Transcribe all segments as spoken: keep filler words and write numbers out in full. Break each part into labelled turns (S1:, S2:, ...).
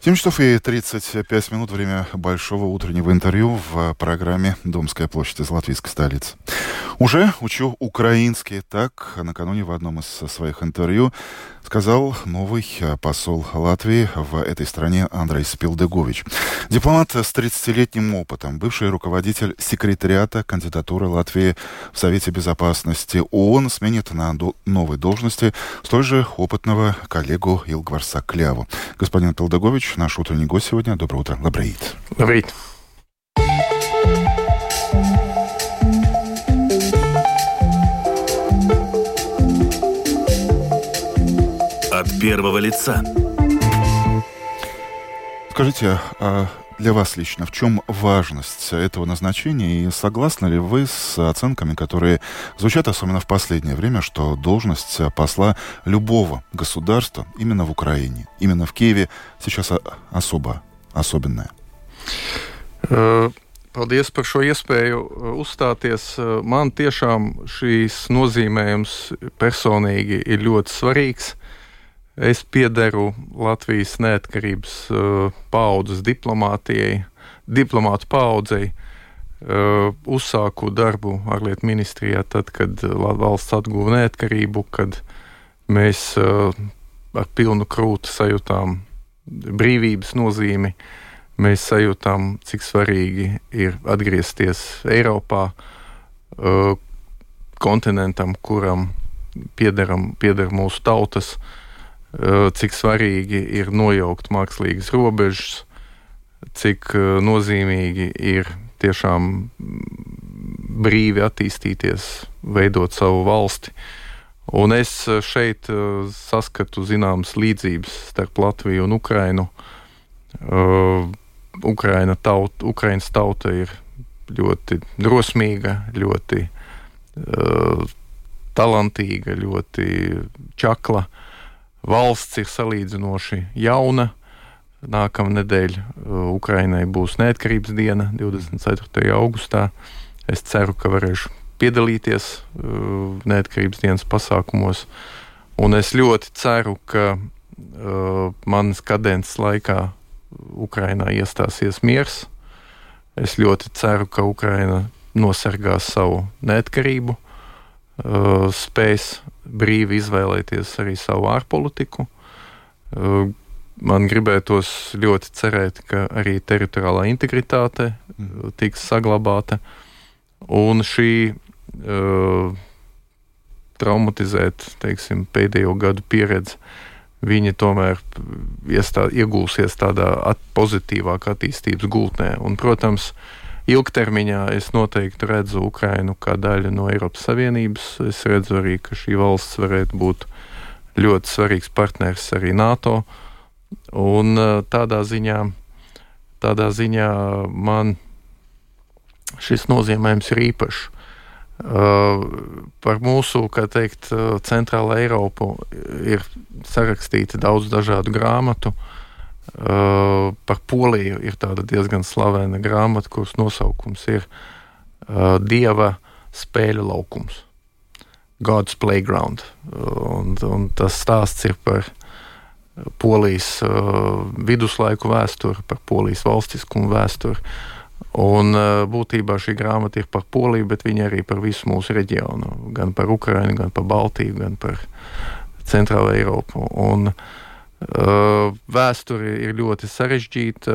S1: семь часов и тридцать пять минут, время большого утреннего интервью в программе «Домская площадь» из латвийской столицы. Уже учу украинский, так накануне в одном из своих интервью сказал новый посол Латвии в этой стране Андрейс Пилдегович. Дипломат с тридцатилетним опытом, бывший руководитель секретариата кандидатуры Латвии в Совете Безопасности ООН, сменит на до- новой должности столь же опытного коллегу Илгварса Кляву. Господин Пилдегович, наш утренний гость сегодня. Доброе утро. Лабрейт.
S2: Лабрейт.
S3: От первого лица.
S1: Скажите, а для вас лично в чем важность этого назначения? И согласны ли вы с оценками, которые звучат особенно в последнее время, что должность посла любого государства именно в Украине, именно в Киеве сейчас особо, особенная?
S2: Paldies par šo iespēju uzstāties. Man tiešām šīs nozīmējums personīgi ir ļoti svarīgs. Es piederu Latvijas neatkarības uh, paaudzes diplomātijai, diplomātu paaudzei. Uh, uzsāku darbu ārlietu ministrijā tad, kad valsts atguva neatkarību, kad mēs uh, ar pilnu krūti sajūtām brīvības nozīmi. Mēs sajūtām, cik svarīgi ir atgriezties Eiropā, uh, kontinentam, kuram piederam, pieder mūsu tautas. Cik svarīgi ir nojaukt mākslīgas robežas, cik nozīmīgi ir tiešām brīvi attīstīties, veidot savu valsti. Un es šeit saskatu zināmas līdzības starp Latviju un Ukrainu. Uh, Ukraina tauta, Ukrainas tauta ir ļoti drosmīga, ļoti uh, talantīga, ļoti čakla. Valsts ir salīdzinoši jauna. Nākamā nedēļa Ukrainai būs neatkarības diena, divdesmit ceturtajā augustā. Es ceru, ka varēšu piedalīties neatkarības dienas pasākumos. Un es ļoti ceru, ka uh, manas kadences laikā Ukrainā iestāsies miers. Es ļoti ceru, ka Ukraina nosargās savu neatkarību, uh, spēs brīvi izvēlēties arī savu ārpolitiku. Uh, man gribētos ļoti cerēt, ka arī teritoriālā integritāte uh, tiks saglabāta. Un šī uh, traumatizēta, teiksim, pēdējo gadu pieredze, viņi tomēr iestā, iegūsies tādā at, pozitīvākā attīstības gultnē. Un, protams, ilgtermiņā es noteikti redzu Ukrainu kā daļu no Eiropas Savienības. Es redzu arī, ka šī valsts varētu būt ļoti svarīgs partners arī NATO. Un tādā ziņā, tādā ziņā man šis nozīmējums ir īpašs. Uh, par mūsu, kā teikt, centrāla Eiropu ir sarakstīti daudz dažādu grāmatu. Uh, par Poliju ir tāda diezgan slavena grāmata, kuras nosaukums ir uh, Dieva spēļu laukums. God's Playground. Uh, un, un tas stāsts ir par Polijas uh, viduslaiku vēsturi, par Polijas valstiskumu vēsturi. Un uh, būtībā šī grāmata ir par Poliju, bet viņa arī par visu mūsu reģionu. Gan par Ukrainu, gan par Baltiju, gan par Centrālu Eiropu. Un Uh, vēsture ir ļoti sarežģīta,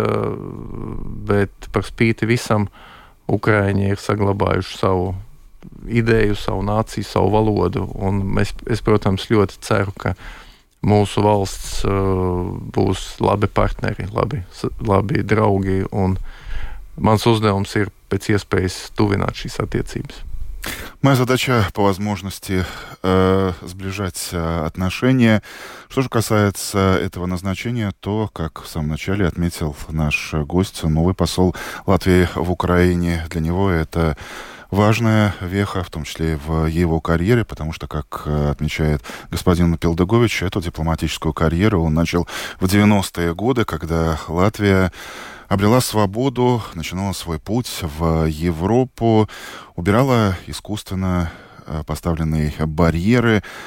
S2: bet par spīti visam Ukraiņi ir saglabājuši savu ideju, savu nāciju, savu valodu. Un es, es, protams, ļoti ceru, ka mūsu valsts uh, būs labi partneri, labi, labi draugi. Un mans uzdevums ir pēc iespējas tuvināt šīs attiecības.
S1: Моя задача по возможности э, сближать э, отношения. Что же касается этого назначения, то, как в самом начале отметил наш гость, новый посол Латвии в Украине, для него это важная веха, в том числе в его карьере, потому что, как отмечает господин Пилдегович, эту дипломатическую карьеру он начал в девяностые годы, когда Латвия обрела свободу, начинала свой путь в Европу, убирала искусственно поставленные барьеры,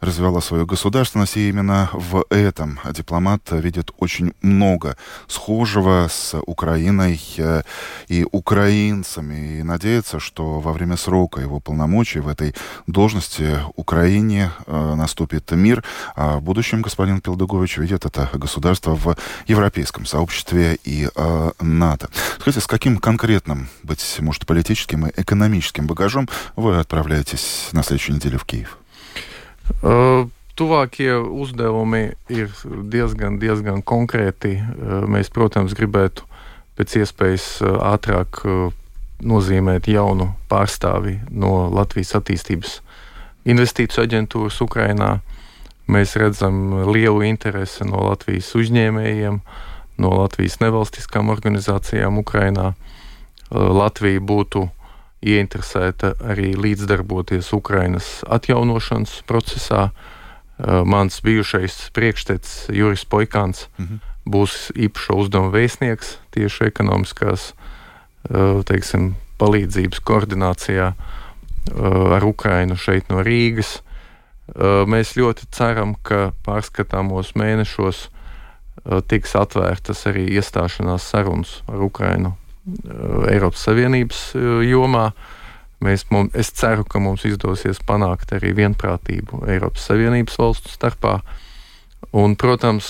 S1: развивала свою государственность, и именно в этом дипломат видит очень много схожего с Украиной и украинцами, и надеется, что во время срока его полномочий в этой должности Украине наступит мир, а в будущем господин Пилдугович видит это государство в европейском сообществе и э, НАТО. Скажите, с каким конкретным, быть может, политическим и экономическим багажом вы отправляетесь на следующей неделе в Киев?
S2: Uh, tuvākie uzdevumi ir diezgan, diezgan konkrēti. Uh, mēs, protams, gribētu pēc iespējas uh, ātrāk uh, nozīmēt jaunu pārstāvi no Latvijas attīstības investīciju aģentūras Ukrainā. Mēs redzam lielu interesi no Latvijas uzņēmējiem, no Latvijas nevalstiskām organizācijām Ukrainā. Uh, Latvija būtu ieinteresēta arī līdzdarboties Ukrainas atjaunošanas procesā. Uh, mans bijušais priekštecis Juris Poikāns mm-hmm. būs īpašo uzdevumu vēstnieks tieši ekonomiskās uh, teiksim, palīdzības koordinācijā uh, ar Ukrainu šeit no Rīgas. Uh, mēs ļoti ceram, ka pārskatāmos mēnešos uh, tiks atvērtas arī iestāšanās sarunas ar Ukrainu Eiropas Savienības jomā. Mēs, mums, es ceru, ka mums izdosies panākt arī vienprātību Eiropas Savienības valstu starpā. Un, protams,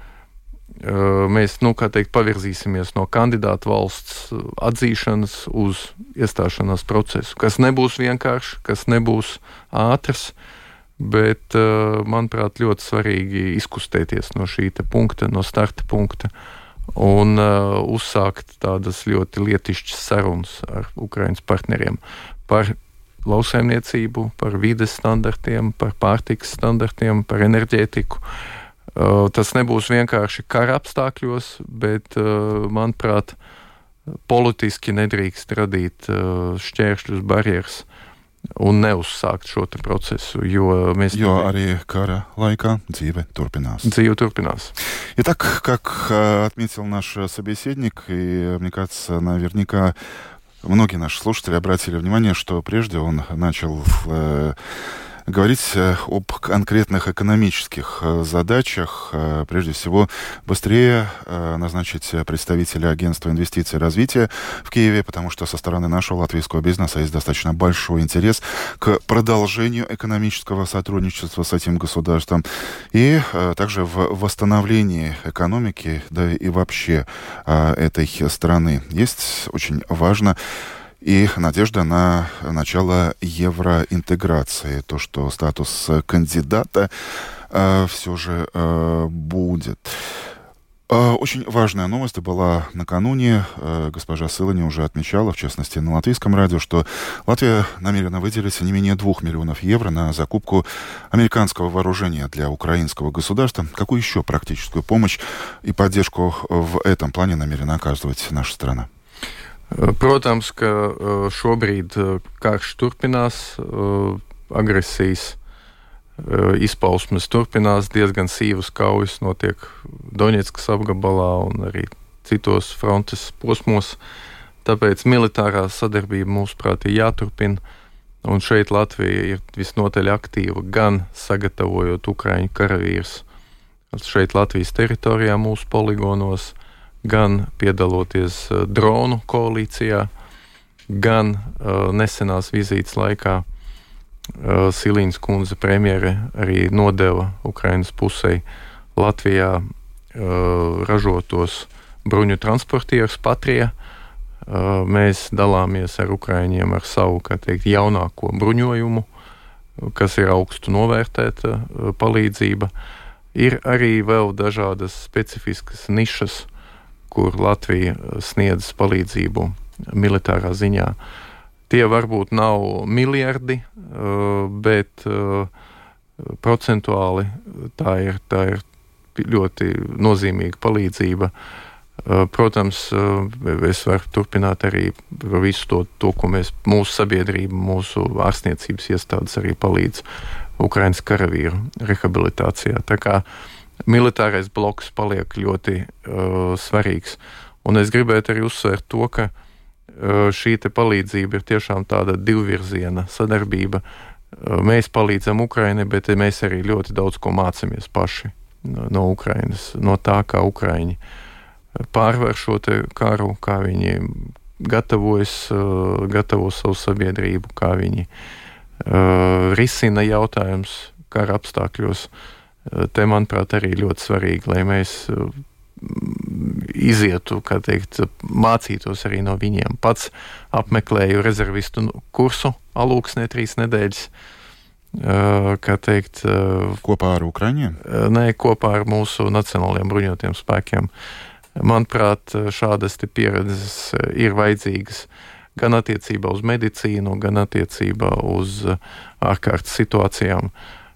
S2: mēs, nu, kā teikt, pavirzīsimies no kandidātu valsts atzīšanas uz iestāšanās procesu, kas nebūs vienkārši, kas nebūs ātrs, bet, manuprāt, ļoti svarīgi izkustēties no šī te punkta, no starta punkta, un uh, uzsākt tādas ļoti lietišķas sarunas ar Ukrainas partneriem par lauksaimniecību, par vides standartiem, par pārtikas standartiem, par enerģētiku. Uh, tas nebūs vienkārši kara apstākļos, bet, uh, manuprāt, politiski nedrīkst radīt uh, šķēršļus, barjeras un neuzsākt šo procesu, jo mēs...
S1: Jo arī кара laikā dzīve турпинас.
S2: Dzīve турпинас.
S1: Итак, как отметил наш собеседник, и, мне кажется, наверняка многие наши слушатели обратили внимание, что прежде он начал... Э, говорить об конкретных экономических задачах. Прежде всего, быстрее назначить представителя агентства инвестиций и развития в Киеве, потому что со стороны нашего латвийского бизнеса есть достаточно большой интерес к продолжению экономического сотрудничества с этим государством и также в восстановлении экономики, да и вообще этой страны. Есть очень важно и надежда на начало евроинтеграции, то, что статус кандидата э, все же э, будет. Э, очень важная новость была накануне. Э, госпожа Силани уже отмечала, в частности, на латвийском радио, что Латвия намерена выделить не менее двух миллионов евро на закупку американского вооружения для украинского государства. Какую еще практическую помощь и поддержку в этом плане намерена оказывать наша страна?
S2: Protams, ka šobrīd karš turpinās, agresijas izpausmes turpinās, diezgan sīvas kaujas notiek Doņetskas apgabalā un arī citos frontes posmos. Tāpēc militārā sadarbība, mūsuprāt, ir jāturpina. Un šeit Latvija ir visnotaļ aktīva, gan sagatavojot ukraiņu karavīrus šeit Latvijas teritorijā mūsu poligonos, gan piedaloties uh, dronu koalīcijā, gan uh, nesenās vizītes laikā uh, Silīnas kundze premjere arī nodeva Ukrainas pusei Latvijā uh, ražotos bruņu transportierus Patrija. Uh, mēs dalāmies ar Ukraiņiem ar savu, kā teikt, jaunāko bruņojumu, kas ir augstu novērtēta uh, palīdzība. Ir arī vēl dažādas specifiskas nišas, kur Latvija sniedz palīdzību militārā ziņā. Tie varbūt nav miljardi, bet procentuāli tā ir, tā ir ļoti nozīmīga palīdzība. Protams, es varu turpināt arī visu to, to ko mēs, mūsu sabiedrība, mūsu ārstniecības iestādes arī palīdz Ukrainas karavīru rehabilitācijā. Tā kā militārais bloks paliek ļoti uh, svarīgs. Un es gribētu arī uzsvērt to, ka uh, šī te palīdzība ir tiešām tāda divvirziena sadarbība. Mēs palīdzam Ukrainai, bet mēs arī ļoti daudz ko mācāmies paši no, no Ukrainas, no tā, kā Ukraiņi pārvar šo te karu, kā viņi gatavojas, gatavo savu sabiedrību, kā viņi uh, risina jautājums kara apstākļos. Te, manuprāt, arī ļoti svarīgi, lai mēs uh, izietu, kā teikt, mācītos arī no viņiem. Pats apmeklēju rezervistu kursu Alūksnē trīs nedēļas, uh, kā teikt... Uh,
S1: kopā ar Ukraiņiem?
S2: Uh, nē, kopā ar mūsu nacionālajiem bruņotajiem spēkiem. Manuprāt, šādas te pieredzes ir vajadzīgas gan attiecībā uz medicīnu, gan attiecībā uz ārkārtas situācijām.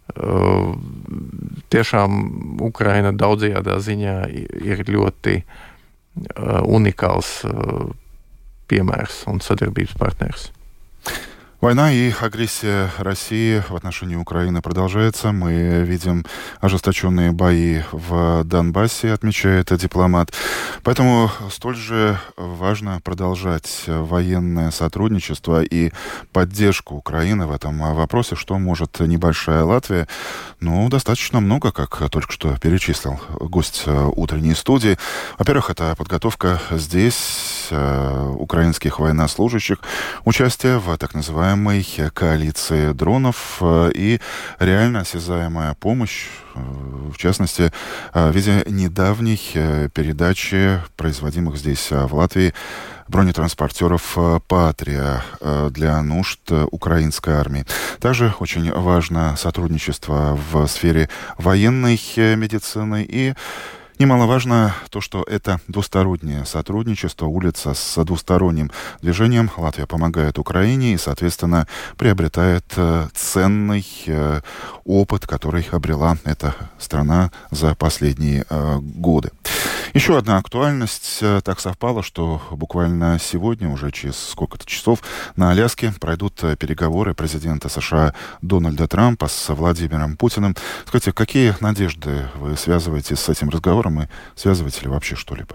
S2: Tiešām Ukraina daudzajādā ziņā ir ļoti unikāls piemērs un sadarbības partners.
S1: Война и агрессия России в отношении Украины продолжается. Мы видим ожесточенные бои в Донбассе, отмечает дипломат. Поэтому столь же важно продолжать военное сотрудничество и поддержку Украины в этом вопросе, что может небольшая Латвия. Ну, достаточно много, как только что перечислил гость утренней студии. Во-первых, это подготовка здесь украинских военнослужащих, участие в так называемой коалиции дронов и реально осязаемая помощь, в частности, в виде недавней передачи производимых здесь в Латвии бронетранспортеров «Патрия» для нужд украинской армии. Также очень важно сотрудничество в сфере военной медицины и немаловажно то, что это двустороннее сотрудничество, улица с двусторонним движением. Латвия помогает Украине и, соответственно, приобретает ценный опыт, который обрела эта страна за последние годы. Еще одна актуальность. Так совпало, что буквально сегодня, уже через сколько-то часов, на Аляске пройдут переговоры президента США Дональда Трампа с Владимиром Путиным. Скажите, какие надежды вы связываете с этим разговором и связываете ли вообще что-либо?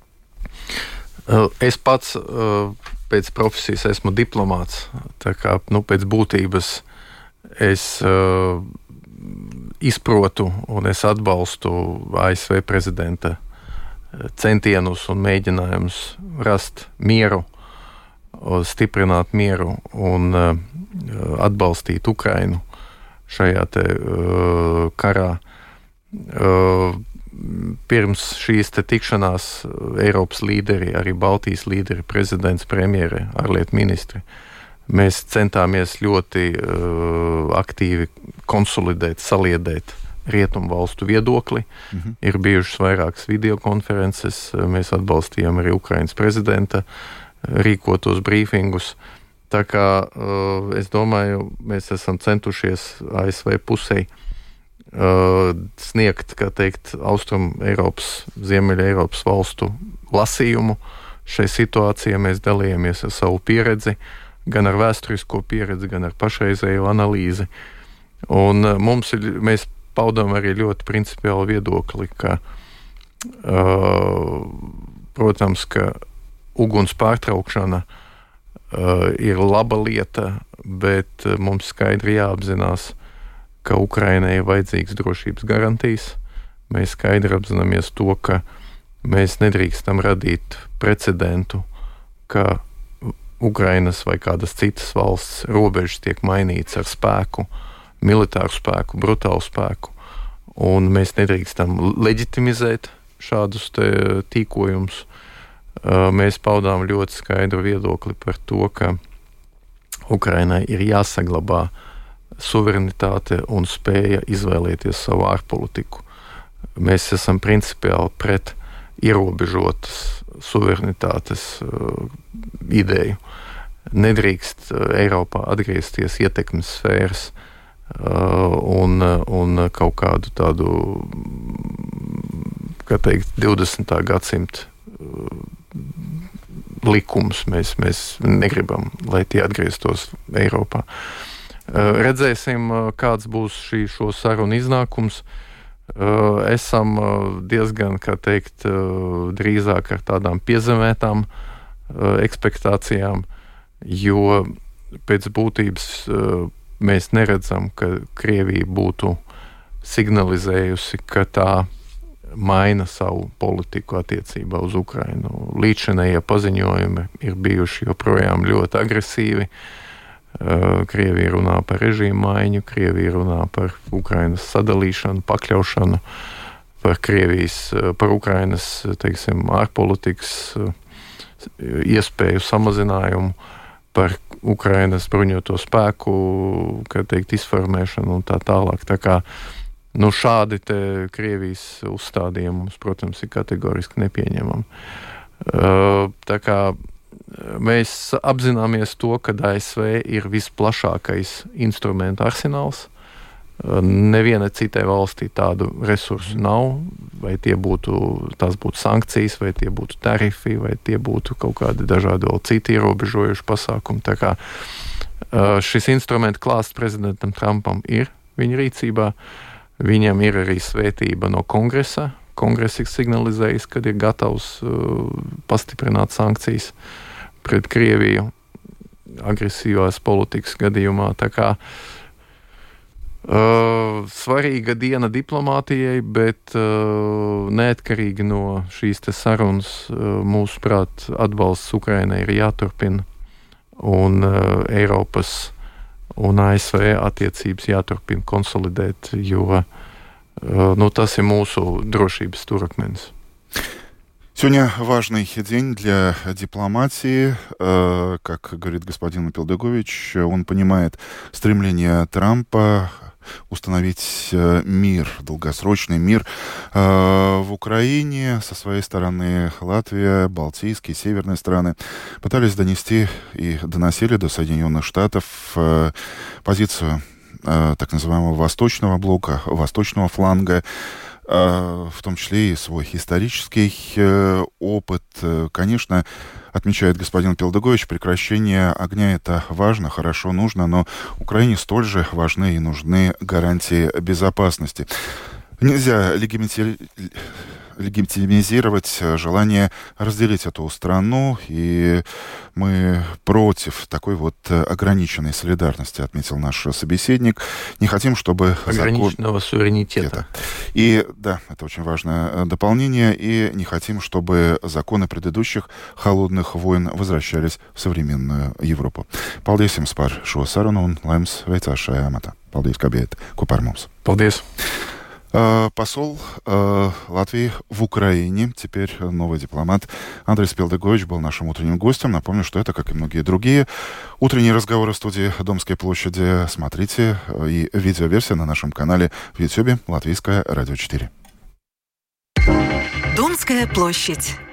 S2: Es pats pēc profesijas esmu diplomāts, tā kā nu, pēc būtības es uh, izprotu un es atbalstu A S V prezidenta centienus un mēģinājumus rast mieru, stiprināt mieru un uh, atbalstīt Ukrainu šajā te uh, karā. Uh, Pirms šīs te tikšanās Eiropas līderi, arī Baltijas līderi, prezidents, premjere, ārlietu ministri, mēs centāmies ļoti uh, aktīvi konsolidēt, saliedēt rietumu valstu viedokli. Mm-hmm. Ir bijušas vairākas videokonferences, mēs atbalstījām arī Ukrainas prezidenta rīkotos brīfingus. Tā kā uh, es domāju, mēs esam centušies A S V pusei Uh, sniegt, kā teikt, Austrum Eiropas, Ziemeļa Eiropas valstu lasījumu. Šai situācijai mēs dalījāmies ar savu pieredzi, gan ar vēsturisko pieredzi, gan ar pašreizējo analīzi. Un uh, mums ir, mēs paudām arī ļoti principiālu viedokli, ka, uh, protams, ka uguns pārtraukšana uh, ir laba lieta, bet uh, mums skaidri jāapzinās, ka Ukrainai ir vajadzīgas drošības garantijas. Mēs skaidri apzināmies to, ka mēs nedrīkstam radīt precedentu, ka Ukrainas vai kādas citas valsts robežas tiek mainītas ar spēku, militāru spēku, brutālu spēku, un mēs nedrīkstam leģitimizēt šādus te tīkojumus. Mēs paudām ļoti skaidru viedokli par to, ka Ukrainai ir jāsaglabā suverenitāte un spēja izvēlēties savu ārpolitiku. Mēs esam principiāli pret ierobežotas suverenitātes uh, ideju. Nedrīkst uh, Eiropā atgriezties ietekmes sfēras uh, un, un kaut kādu tādu, kā teikt, divdesmitā gadsimta uh, likumus mēs, mēs negribam, lai tie atgrieztos Eiropā. Redzēsim, kāds būs šī šo sarunu iznākums. Esam diezgan, kā teikt, drīzāk ar tādām piezemētām ekspektācijām, jo pēc būtības mēs neredzam, ka Krievija būtu signalizējusi, ka tā maina savu politiku attiecībā uz Ukrainu. Līdzinējie paziņojumi ir bijuši joprojām ļoti agresīvi. Krievija runā par režīmu maiņu, Krievija runā par Ukrainas sadalīšanu, pakļaušanu, par Krievijas, par Ukrainas, teiksim, ārpolitikas iespēju samazinājumu, par Ukrainas bruņoto spēku, kā teikt, izformēšanu un tā tālāk. Tā kā Nu, šādi te Krievijas uzstādījumi mums, protams, ir kategoriski nepieņemami. Tā kā mēs apzināmies to, ka A S V ir visplašākais instrumentu arsenāls. Neviena citai valstī tādu resursu nav, vai tie būtu, tās būtu sankcijas, vai tie būtu tarifi, vai tie būtu kaut kādi dažādi vēl citi ierobežojuši pasākumi. Tā kā šis instrumentu klāsts prezidentam Trumpam ir viņa rīcībā. Viņam ir arī svētība no kongresa. Kongress ir signalizējis, kad ir gatavs uh, pastiprināt sankcijas pret Krieviju agresīvās politikas gadījumā. Tā kā uh, svarīga diena diplomātijai, bet uh, neatkarīgi no šīs te sarunas, uh, mūsuprāt, atbalsts Ukrainai ir jāturpina un uh, Eiropas un A S V attiecības jāturpina konsolidēt, jo ну, tas ir mūsu drošības stūrakmenis.
S1: Сегодня важный день для дипломатии. Как говорит господин Пелдегович, он понимает стремление Трампа установить мир, долгосрочный мир в Украине. Со своей стороны Латвия, Балтийские, северные страны пытались донести и доносили до Соединенных Штатов позицию так называемого восточного блока, восточного фланга, в том числе и свой исторический опыт. Конечно, отмечает господин Пелдегович, прекращение огня — это важно, хорошо, нужно, но Украине столь же важны и нужны гарантии безопасности. Нельзя легитимизировать желание разделить эту страну, и мы против такой вот ограниченной солидарности, отметил наш собеседник. Не хотим, чтобы...
S2: Ограниченного закон... суверенитета.
S1: И, да, это очень важное дополнение, и не хотим, чтобы законы предыдущих холодных войн возвращались в современную Европу. Paldies jums par šo sarunu un laimes veicās šajā amatā. Paldies, ka bijāt kopā ar mums.
S2: Paldies.
S1: Посол э, Латвии в Украине, теперь новый дипломат Андрей Пелдегович был нашим утренним гостем. Напомню, что это, как и многие другие утренние разговоры в студии Домской площади. Смотрите и видеоверсия на нашем канале в Ютьюбе Латвийское радио четыре.
S4: Домская площадь.